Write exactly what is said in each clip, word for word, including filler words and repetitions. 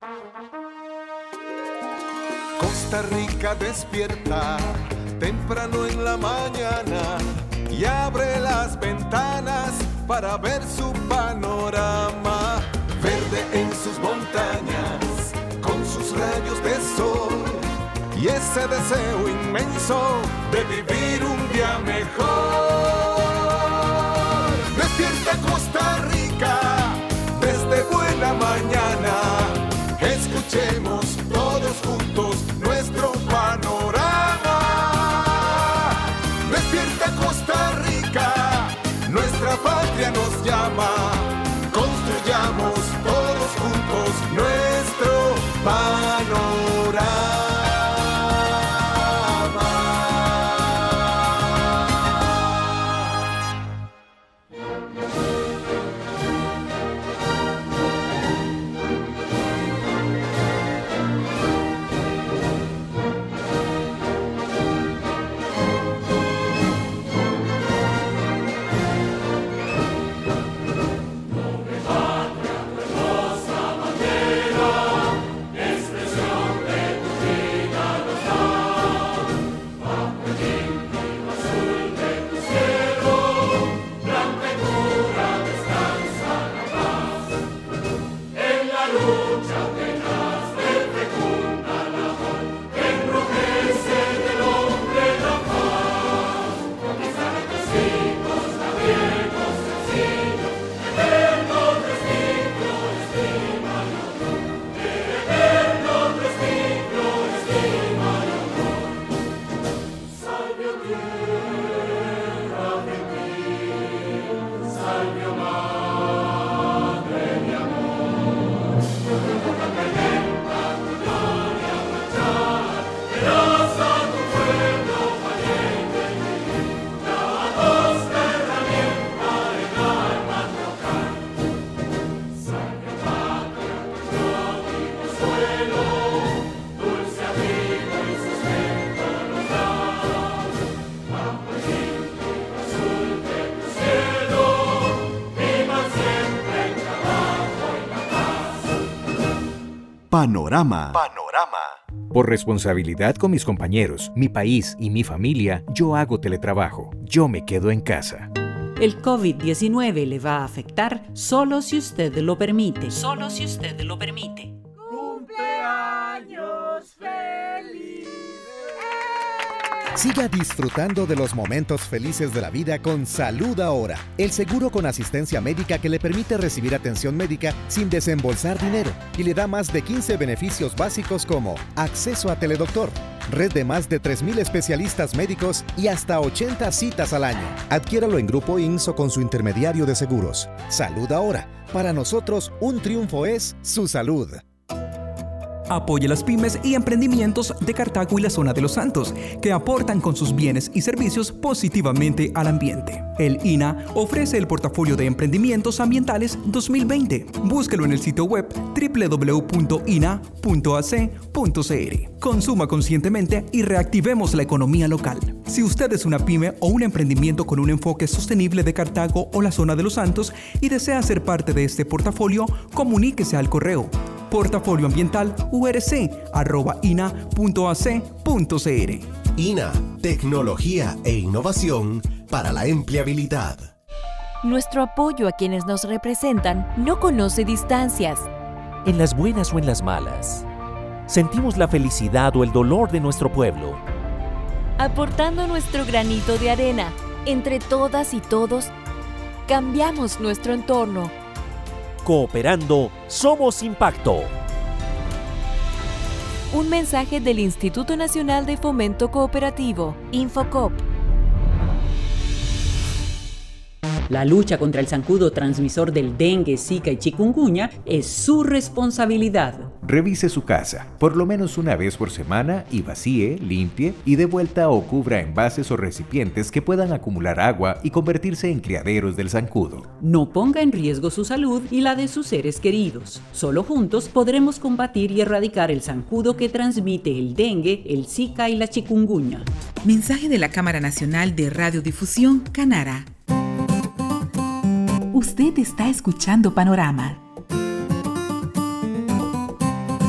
Costa Rica despierta temprano en la mañana y abre las ventanas para ver su panorama. Verde en sus montañas, con sus rayos de sol y ese deseo inmenso de vivir un día mejor. Despierta Costa Rica desde buena mañana. Escuchemos todos juntos nuestro panorama. Despierta Costa Rica, nuestra patria nos llama. Construyamos todos juntos nuestro panorama. Panorama. Panorama. Por responsabilidad con mis compañeros, mi país y mi familia, yo hago teletrabajo. Yo me quedo en casa. El COVID diecinueve le va a afectar solo si usted lo permite. Solo si usted lo permite. ¡Cumpleaños feliz! Siga disfrutando de los momentos felices de la vida con Salud Ahora, el seguro con asistencia médica que le permite recibir atención médica sin desembolsar dinero y le da más de quince beneficios básicos como acceso a teledoctor, red de más de tres mil especialistas médicos y hasta ochenta citas al año. Adquiéralo en Grupo I N S o con su intermediario de seguros. Salud Ahora. Para nosotros, un triunfo es su salud. Apoye las pymes y emprendimientos de Cartago y la zona de Los Santos, que aportan con sus bienes y servicios positivamente al ambiente. El I N A ofrece el portafolio de emprendimientos ambientales dos mil veinte. Búsquelo en el sitio web doble u doble u doble u punto i n a punto a c punto c r. Consuma conscientemente y reactivemos la economía local. Si usted es una pyme o un emprendimiento con un enfoque sostenible de Cartago o la zona de Los Santos y desea ser parte de este portafolio, comuníquese al correo portafolio ambiental u r c arroba i n a punto a c punto c r. I N A, tecnología e innovación para la empleabilidad. Nuestro apoyo a quienes nos representan no conoce distancias. En las buenas o en las malas, sentimos la felicidad o el dolor de nuestro pueblo. Aportando nuestro granito de arena, entre todas y todos, cambiamos nuestro entorno. Cooperando, somos impacto. Un mensaje del Instituto Nacional de Fomento Cooperativo, Infocop. La lucha contra el zancudo transmisor del dengue, zika y chikungunya es su responsabilidad. Revise su casa, por lo menos una vez por semana, y vacíe, limpie y dé vuelta o cubra envases o recipientes que puedan acumular agua y convertirse en criaderos del zancudo. No ponga en riesgo su salud y la de sus seres queridos. Solo juntos podremos combatir y erradicar el zancudo que transmite el dengue, el zika y la chikungunya. Mensaje de la Cámara Nacional de Radiodifusión, Canara. Usted está escuchando Panorama.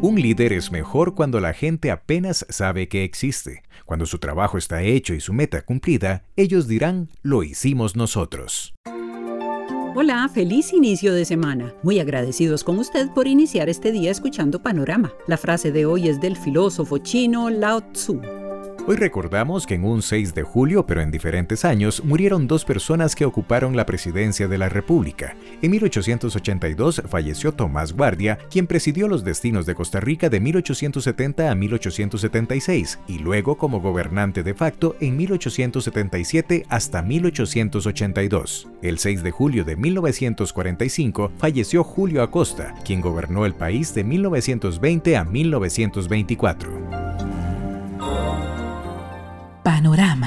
Un líder es mejor cuando la gente apenas sabe que existe. Cuando su trabajo está hecho y su meta cumplida, ellos dirán, lo hicimos nosotros. Hola, feliz inicio de semana. Muy agradecidos con usted por iniciar este día escuchando Panorama. La frase de hoy es del filósofo chino Lao Tzu. Hoy recordamos que en un seis de julio, pero en diferentes años, murieron dos personas que ocuparon la presidencia de la República. En mil ochocientos ochenta y dos falleció Tomás Guardia, quien presidió los destinos de Costa Rica de mil ochocientos setenta a mil ochocientos setenta y seis, y luego como gobernante de facto en mil ochocientos setenta y siete hasta mil ochocientos ochenta y dos. El seis de julio de mil novecientos cuarenta y cinco falleció Julio Acosta, quien gobernó el país de mil novecientos veinte a mil novecientos veinticuatro. Panorama.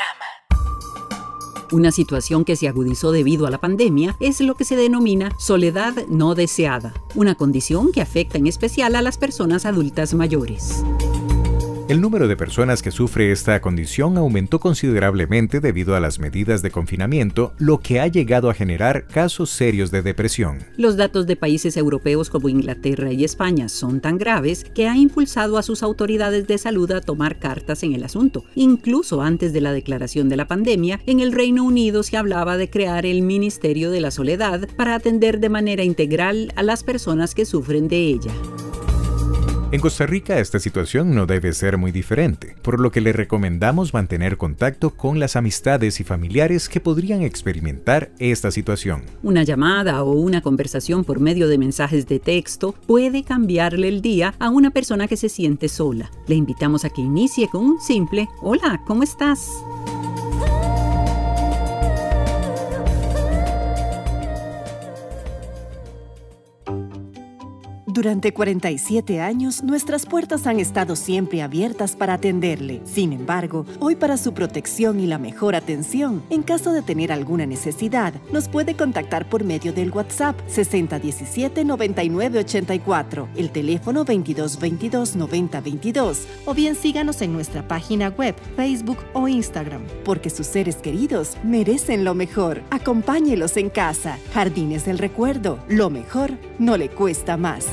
Una situación que se agudizó debido a la pandemia es lo que se denomina soledad no deseada, una condición que afecta en especial a las personas adultas mayores. El número de personas que sufre esta condición aumentó considerablemente debido a las medidas de confinamiento, lo que ha llegado a generar casos serios de depresión. Los datos de países europeos como Inglaterra y España son tan graves que ha impulsado a sus autoridades de salud a tomar cartas en el asunto. Incluso antes de la declaración de la pandemia, en el Reino Unido se hablaba de crear el Ministerio de la Soledad para atender de manera integral a las personas que sufren de ella. En Costa Rica esta situación no debe ser muy diferente, por lo que le recomendamos mantener contacto con las amistades y familiares que podrían experimentar esta situación. Una llamada o una conversación por medio de mensajes de texto puede cambiarle el día a una persona que se siente sola. Le invitamos a que inicie con un simple «Hola, ¿cómo estás?». Durante cuarenta y siete años, nuestras puertas han estado siempre abiertas para atenderle. Sin embargo, hoy para su protección y la mejor atención, en caso de tener alguna necesidad, nos puede contactar por medio del WhatsApp sesenta diecisiete noventa y nueve ochenta y cuatro, el teléfono veintidós veintidós noventa veintidós, o bien síganos en nuestra página web, Facebook o Instagram, porque sus seres queridos merecen lo mejor. Acompáñelos en casa. Jardines del Recuerdo, lo mejor no le cuesta más.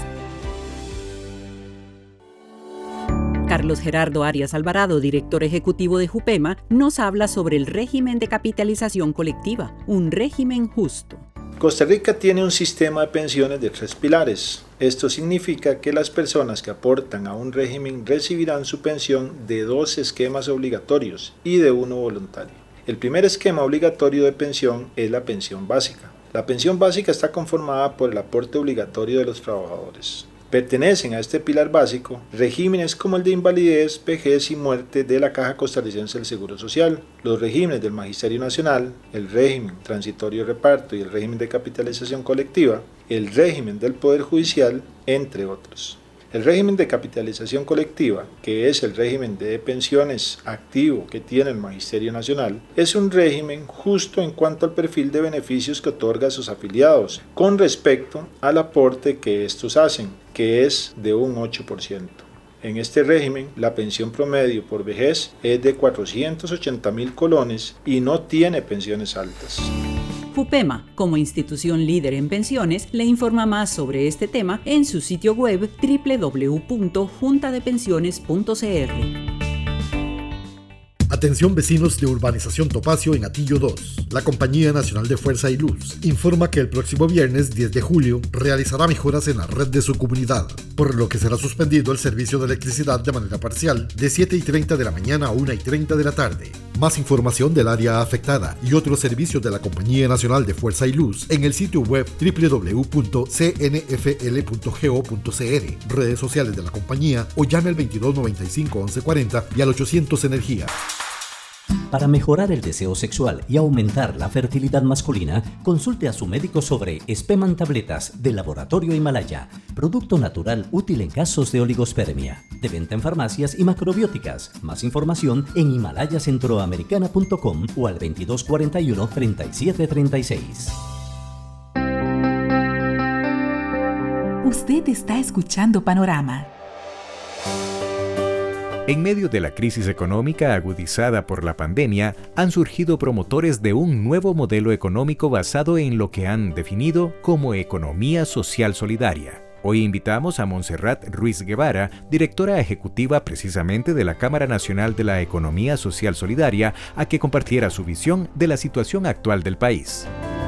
Carlos Gerardo Arias Alvarado, director ejecutivo de Jupema, nos habla sobre el régimen de capitalización colectiva, un régimen justo. Costa Rica tiene un sistema de pensiones de tres pilares. Esto significa que las personas que aportan a un régimen recibirán su pensión de dos esquemas obligatorios y de uno voluntario. El primer esquema obligatorio de pensión es la pensión básica. La pensión básica está conformada por el aporte obligatorio de los trabajadores. Pertenecen a este pilar básico regímenes como el de invalidez, vejez y muerte de la Caja Costarricense del Seguro Social, los regímenes del Magisterio Nacional, el régimen transitorio de reparto y el régimen de capitalización colectiva, el régimen del Poder Judicial, entre otros. El régimen de capitalización colectiva, que es el régimen de pensiones activo que tiene el Magisterio Nacional, es un régimen justo en cuanto al perfil de beneficios que otorga a sus afiliados con respecto al aporte que estos hacen, que es de un ocho por ciento. En este régimen, la pensión promedio por vejez es de cuatrocientos ochenta mil colones y no tiene pensiones altas. Jupema, como institución líder en pensiones, le informa más sobre este tema en su sitio web doble u doble u doble u punto junta de pensiones punto c r. Atención vecinos de Urbanización Topacio en Atillo dos. La Compañía Nacional de Fuerza y Luz informa que el próximo viernes diez de julio realizará mejoras en la red de su comunidad, por lo que será suspendido el servicio de electricidad de manera parcial de siete y treinta de la mañana a una y treinta de la tarde. Más información del área afectada y otros servicios de la Compañía Nacional de Fuerza y Luz en el sitio web doble u doble u doble u punto c n f l punto go punto c r, redes sociales de la compañía o llame al veintidós noventa y cinco once cuarenta y al ochocientos Energía. Para mejorar el deseo sexual y aumentar la fertilidad masculina, consulte a su médico sobre Speman Tabletas de Laboratorio Himalaya, producto natural útil en casos de oligospermia. De venta en farmacias y macrobióticas. Más información en himalaya centroamericana punto com o al veintidós cuarenta y uno treinta y siete treinta y seis. Usted está escuchando Panorama. En medio de la crisis económica agudizada por la pandemia, han surgido promotores de un nuevo modelo económico basado en lo que han definido como economía social solidaria. Hoy invitamos a Montserrat Ruiz Guevara, directora ejecutiva precisamente de la Cámara Nacional de la Economía Social Solidaria, a que compartiera su visión de la situación actual del país.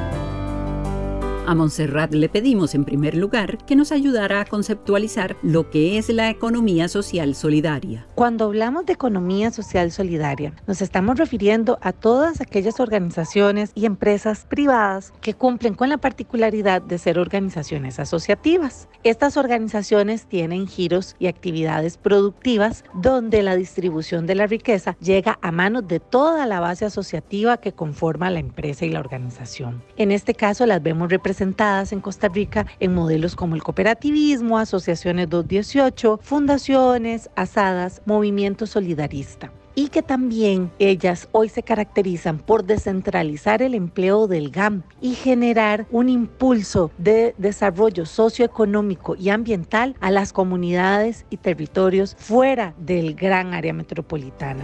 A Montserrat le pedimos en primer lugar que nos ayudara a conceptualizar lo que es la economía social solidaria. Cuando hablamos de economía social solidaria, nos estamos refiriendo a todas aquellas organizaciones y empresas privadas que cumplen con la particularidad de ser organizaciones asociativas. Estas organizaciones tienen giros y actividades productivas donde la distribución de la riqueza llega a manos de toda la base asociativa que conforma la empresa y la organización. En este caso las vemos representadas presentadas en Costa Rica en modelos como el cooperativismo, asociaciones dos dieciocho, fundaciones, asadas, movimiento solidarista. Y que también ellas hoy se caracterizan por descentralizar el empleo del G A M y generar un impulso de desarrollo socioeconómico y ambiental a las comunidades y territorios fuera del gran área metropolitana.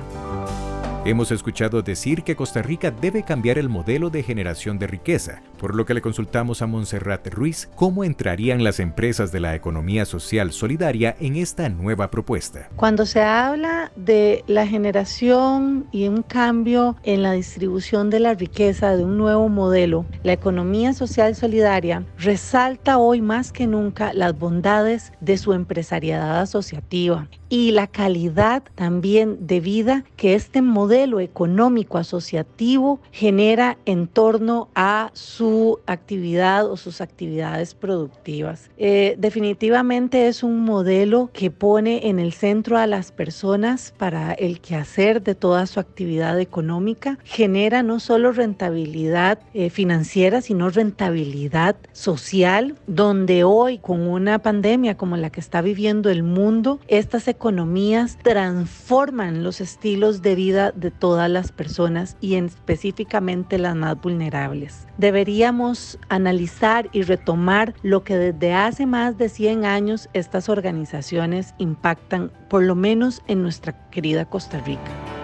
Hemos escuchado decir que Costa Rica debe cambiar el modelo de generación de riqueza, por lo que le consultamos a Montserrat Ruiz cómo entrarían las empresas de la economía social solidaria en esta nueva propuesta. Cuando se habla de la generación y un cambio en la distribución de la riqueza de un nuevo modelo, la economía social solidaria resalta hoy más que nunca las bondades de su empresariedad asociativa y la calidad también de vida que este modelo económico asociativo genera en torno a su actividad o sus actividades productivas. Eh, definitivamente es un modelo que pone en el centro a las personas para el quehacer de toda su actividad económica, genera no solo rentabilidad eh, financiera, sino rentabilidad social, donde hoy con una pandemia como la que está viviendo el mundo, estas economías transforman los estilos de vida de todas las personas y en específicamente las más vulnerables. Deberíamos analizar y retomar lo que desde hace más de cien años estas organizaciones impactan, por lo menos en nuestra querida Costa Rica.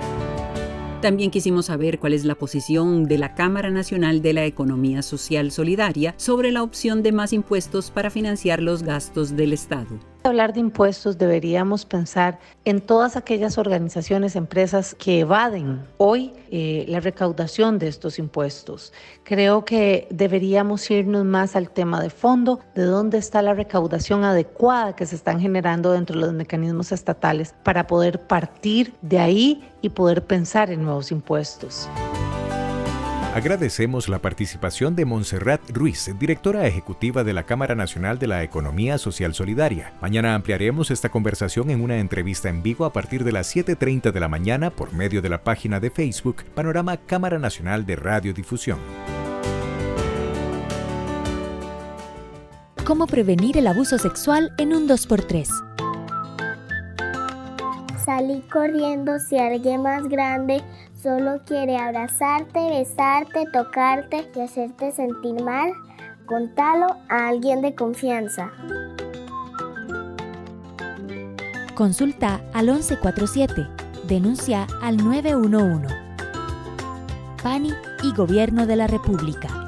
También quisimos saber cuál es la posición de la Cámara Nacional de la Economía Social Solidaria sobre la opción de más impuestos para financiar los gastos del Estado. Hablar de impuestos deberíamos pensar en todas aquellas organizaciones, empresas que evaden hoy eh, la recaudación de estos impuestos. Creo que deberíamos irnos más al tema de fondo, de dónde está la recaudación adecuada que se están generando dentro de los mecanismos estatales para poder partir de ahí y poder pensar en nuevos impuestos. Agradecemos la participación de Montserrat Ruiz, directora ejecutiva de la Cámara Nacional de la Economía Social Solidaria. Mañana ampliaremos esta conversación en una entrevista en vivo a partir de las siete treinta de la mañana por medio de la página de Facebook Panorama Cámara Nacional de Radiodifusión. ¿Cómo prevenir el abuso sexual en un dos por tres? Salí corriendo si alguien más grande solo quiere abrazarte, besarte, tocarte y hacerte sentir mal. Contalo a alguien de confianza. Consulta al once cuarenta y siete. Denuncia al nueve uno uno. PANI y Gobierno de la República.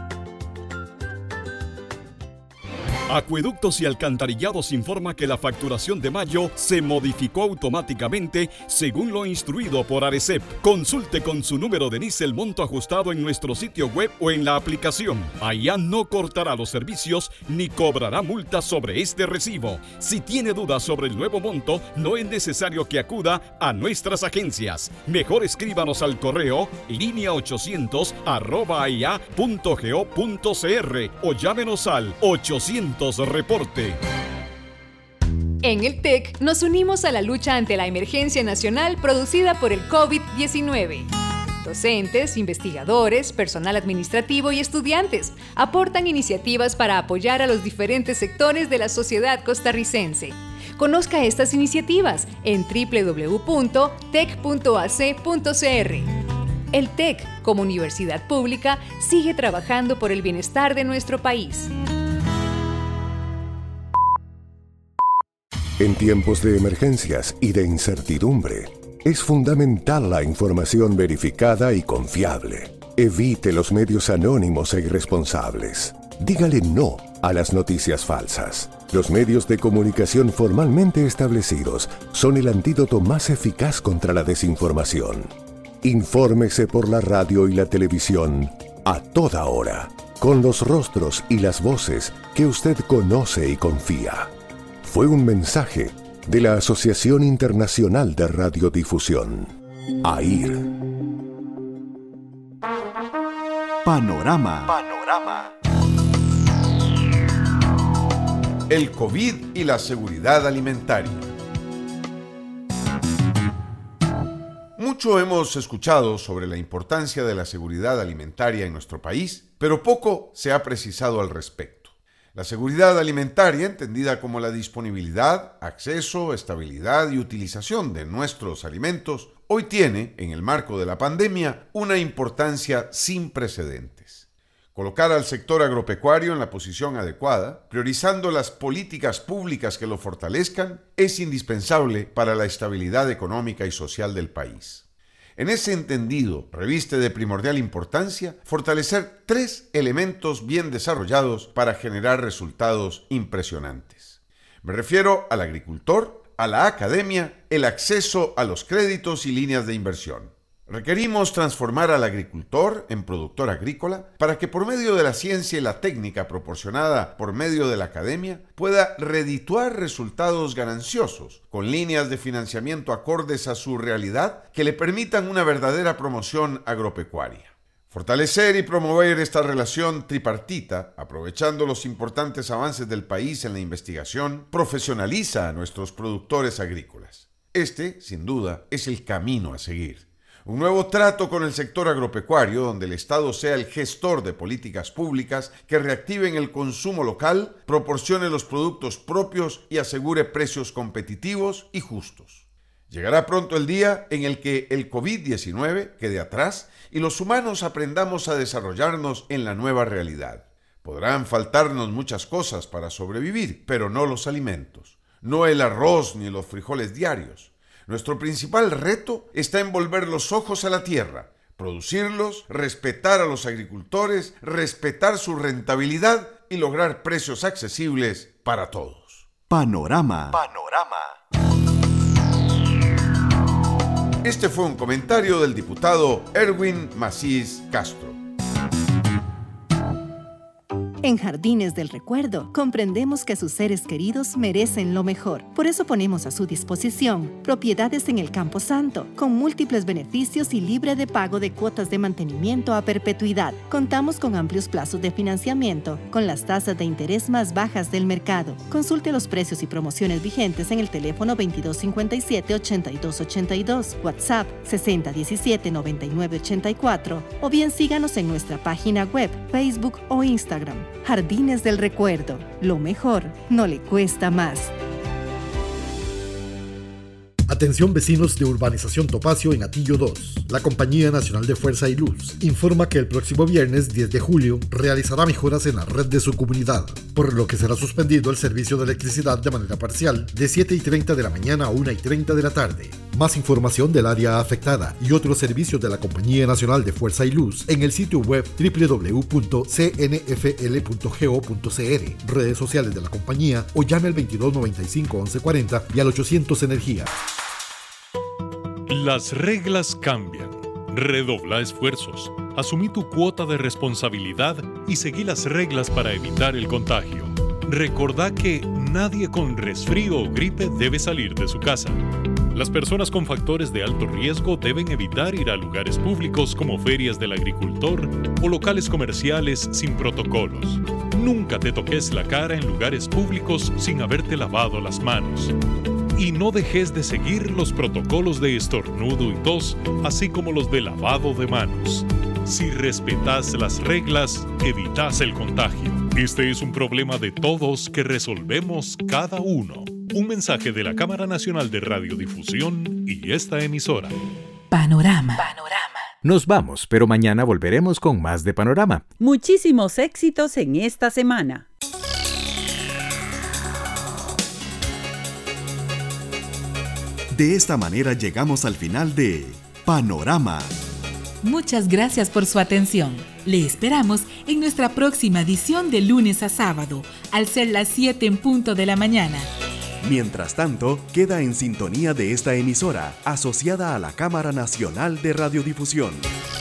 Acueductos y Alcantarillados informa que la facturación de mayo se modificó automáticamente según lo instruido por Arecep. Consulte con su número de N I S el monto ajustado en nuestro sitio web o en la aplicación. Allá no cortará los servicios ni cobrará multas sobre este recibo. Si tiene dudas sobre el nuevo monto, no es necesario que acuda a nuestras agencias. Mejor escríbanos al correo línea ochocientos arroba a i a punto go punto c r o llámenos al ochocientos reporte. En el T E C nos unimos a la lucha ante la emergencia nacional producida por el COVID diecinueve. Docentes, investigadores, personal administrativo y estudiantes aportan iniciativas para apoyar a los diferentes sectores de la sociedad costarricense. Conozca estas iniciativas en doble u doble u doble u punto tec punto a c punto c r. El T E C, como universidad pública, sigue trabajando por el bienestar de nuestro país. En tiempos de emergencias y de incertidumbre, es fundamental la información verificada y confiable. Evite los medios anónimos e irresponsables. Dígale no a las noticias falsas. Los medios de comunicación formalmente establecidos son el antídoto más eficaz contra la desinformación. Infórmese por la radio y la televisión a toda hora, con los rostros y las voces que usted conoce y confía. Fue un mensaje de la Asociación Internacional de Radiodifusión, A I R. Panorama. Panorama. El COVID y la seguridad alimentaria. Mucho hemos escuchado sobre la importancia de la seguridad alimentaria en nuestro país, pero poco se ha precisado al respecto. La seguridad alimentaria, entendida como la disponibilidad, acceso, estabilidad y utilización de nuestros alimentos, hoy tiene, en el marco de la pandemia, una importancia sin precedentes. Colocar al sector agropecuario en la posición adecuada, priorizando las políticas públicas que lo fortalezcan, es indispensable para la estabilidad económica y social del país. En ese entendido, reviste de primordial importancia fortalecer tres elementos bien desarrollados para generar resultados impresionantes. Me refiero al agricultor, a la academia, el acceso a los créditos y líneas de inversión. Requerimos transformar al agricultor en productor agrícola para que por medio de la ciencia y la técnica proporcionada por medio de la academia pueda redituar resultados gananciosos con líneas de financiamiento acordes a su realidad que le permitan una verdadera promoción agropecuaria. Fortalecer y promover esta relación tripartita, aprovechando los importantes avances del país en la investigación, profesionaliza a nuestros productores agrícolas. Este, sin duda, es el camino a seguir. Un nuevo trato con el sector agropecuario, donde el Estado sea el gestor de políticas públicas que reactiven el consumo local, proporcione los productos propios y asegure precios competitivos y justos. Llegará pronto el día en el que el COVID diecinueve quede atrás y los humanos aprendamos a desarrollarnos en la nueva realidad. Podrán faltarnos muchas cosas para sobrevivir, pero no los alimentos, no el arroz ni los frijoles diarios. Nuestro principal reto está en volver los ojos a la tierra, producirlos, respetar a los agricultores, respetar su rentabilidad y lograr precios accesibles para todos. Panorama. Panorama. Este fue un comentario del diputado Erwin Macís Castro. En Jardines del Recuerdo, comprendemos que sus seres queridos merecen lo mejor. Por eso ponemos a su disposición propiedades en el Campo Santo, con múltiples beneficios y libre de pago de cuotas de mantenimiento a perpetuidad. Contamos con amplios plazos de financiamiento, con las tasas de interés más bajas del mercado. Consulte los precios y promociones vigentes en el teléfono veintidós cincuenta y siete, ochenta y dos ochenta y dos, WhatsApp sesenta diecisiete, noventa y nueve ochenta y cuatro, o bien síganos en nuestra página web, Facebook o Instagram. Jardines del Recuerdo, lo mejor no le cuesta más. Atención vecinos de Urbanización Topacio en Atillo dos. La Compañía Nacional de Fuerza y Luz informa que el próximo viernes diez de julio realizará mejoras en la red de su comunidad, por lo que será suspendido el servicio de electricidad de manera parcial de siete y treinta de la mañana a una y treinta de la tarde. Más información del área afectada y otros servicios de la Compañía Nacional de Fuerza y Luz en el sitio web doble u doble u doble u punto c n f l punto go punto c r, redes sociales de la compañía o llame al veintidós noventa y cinco, once cuarenta y al ochocientos Energía. Las reglas cambian. Redobla esfuerzos. Asumí tu cuota de responsabilidad y seguí las reglas para evitar el contagio. Recordá que nadie con resfrío o gripe debe salir de su casa. Las personas con factores de alto riesgo deben evitar ir a lugares públicos como ferias del agricultor o locales comerciales sin protocolos. Nunca te toques la cara en lugares públicos sin haberte lavado las manos. Y no dejes de seguir los protocolos de estornudo y tos, así como los de lavado de manos. Si respetas las reglas, evitas el contagio. Este es un problema de todos que resolvemos cada uno. Un mensaje de la Cámara Nacional de Radiodifusión y esta emisora. Panorama. Panorama. Nos vamos, pero mañana volveremos con más de Panorama. Muchísimos éxitos en esta semana. De esta manera llegamos al final de Panorama. Muchas gracias por su atención. Le esperamos en nuestra próxima edición de lunes a sábado, al ser las siete en punto de la mañana. Mientras tanto, queda en sintonía de esta emisora, asociada a la Cámara Nacional de Radiodifusión.